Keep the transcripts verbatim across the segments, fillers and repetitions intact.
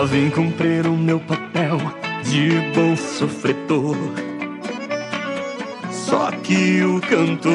vim cumprir o meu papel de bom sofredor. Só que o cantor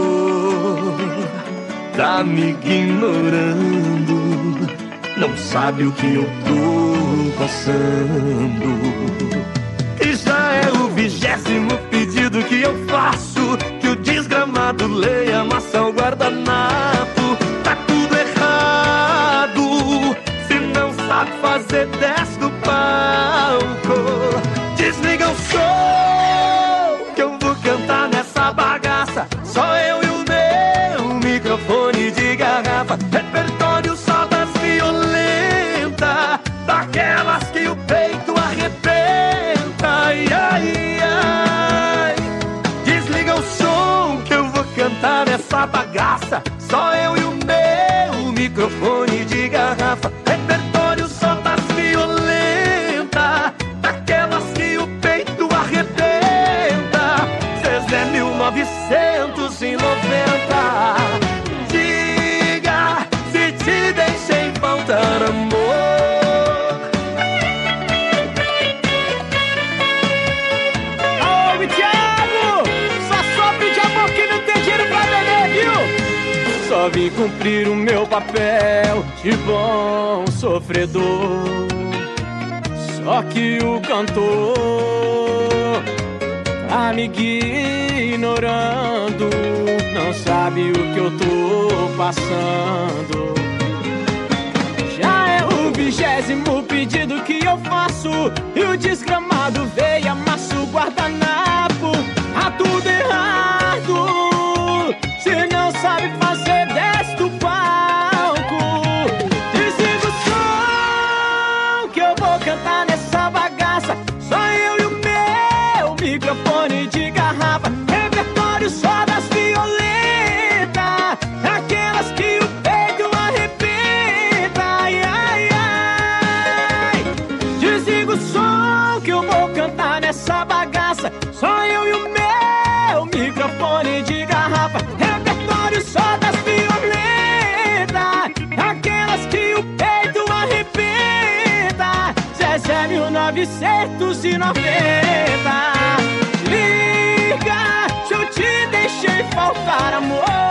tá me ignorando, não sabe o que eu tô passando. E já é o vigésimo pedido que eu faço, que o desgramado leia, amassa o guardanapo. Tá tudo errado, se não sabe fazer, desce do palco. Desliga o som, que eu vou cantar nessa bagaça, só eu e o meu microfone de garrafa. Repertório só das violentas, daquelas que o peito arrebenta. Ai, ai, ai. Desliga o som, que eu vou cantar nessa bagaça, só eu e o meu microfone de garrafa. Repertório só das violentas, daquelas que o peito arrebenta. Zezé mil novecentos e noventa. Diga se te deixei faltar amor. Ô, Thiago! Só sopra de amor que não tem dinheiro pra beber, viu? Só vim cumprir o meu papel de bom sofredor. Só que o cantor tá me ignorando, não sabe o que eu tô passando. Já é o vigésimo pedido que eu faço, e o desgramado veio, amassa o guardanapo. Tá tudo errado, se não sabe fazer, desce do palco. Desliga o som, que eu vou cantar nessa bagaça, só eu e o meu microfone de garrafa. Repertório só das violentas, aquelas que o peito arrebenta. Ai, ai, ai. Desliga o som, que eu vou cantar nessa bagaça, só eu e o meu microfone de garrafa. Repertório só das violentas, aquelas que o peito arrebenta. Zezé mil novecentos e noventa. Liga se eu te deixei faltar amor.